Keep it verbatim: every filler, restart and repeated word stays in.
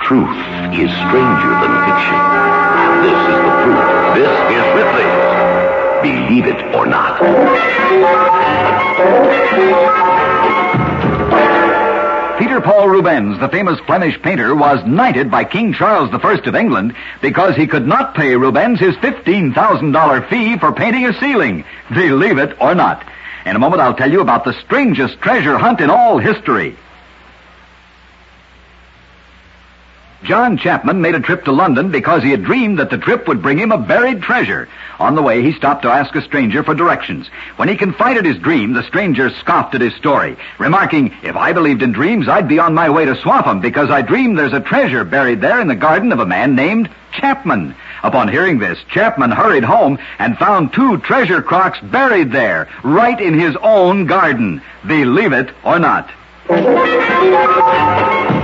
Truth is stranger than fiction. And this is the proof. This is Ripley's Believe It or Not. Peter Paul Rubens, the famous Flemish painter, was knighted by King Charles the First of England because he could not pay Rubens his fifteen thousand dollars fee for painting a ceiling. Believe it or not. In a moment, I'll tell you about the strangest treasure hunt in all history. John Chapman made a trip to London because he had dreamed that the trip would bring him a buried treasure. On the way, he stopped to ask a stranger for directions. When he confided his dream, the stranger scoffed at his story, remarking, "If I believed in dreams, I'd be on my way to Swaffham because I dreamed there's a treasure buried there in the garden of a man named Chapman." Upon hearing this, Chapman hurried home and found two treasure crocks buried there, right in his own garden. Believe it or not.